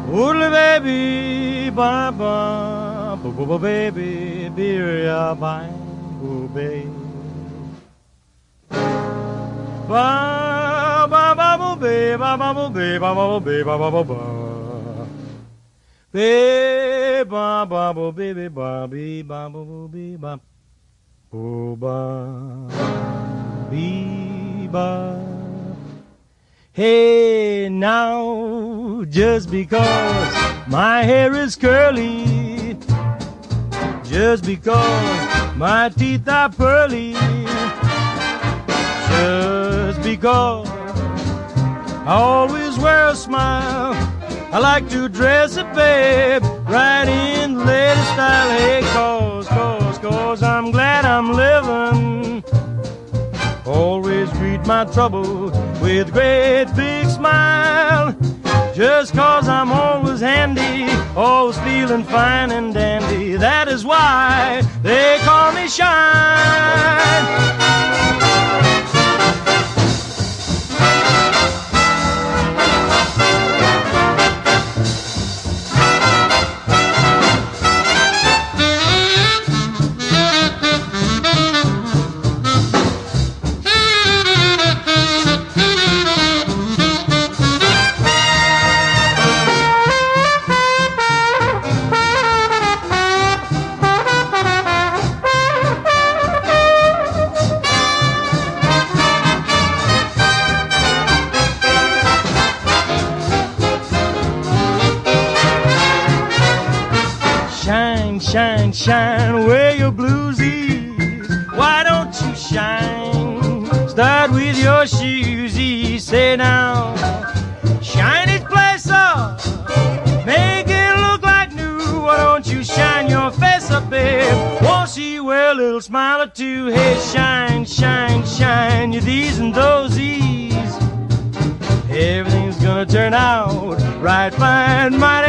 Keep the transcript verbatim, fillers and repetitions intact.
Oodle baby, ba ba, bo bo bo baby, beer ya bye, bo baby. Ba ba ba bo be, ba ba bo be, ba ba bo be, ba ba ba ba. Be ba ba bo baby, ba be ba bo bo be ba, bo ba be ba. Hey, now, just because my hair is curly, just because my teeth are pearly, just because I always wear a smile, I like to dress it, babe, right in the latest style. Hey, cause, cause, cause I'm glad I'm living. Always greet my trouble with a great big smile. Just cause I'm always handy, always feeling fine and dandy. That is why they call me Shine. Shine, shine, wear your bluesies. Why don't you shine? Start with your shoesies. Say now, shine its place up, make it look like new. Why don't you shine your face up, babe? Won't she wear a little smile or two? Hey, shine, shine, shine, your these and those-ees. Everything's gonna turn out right, fine, mighty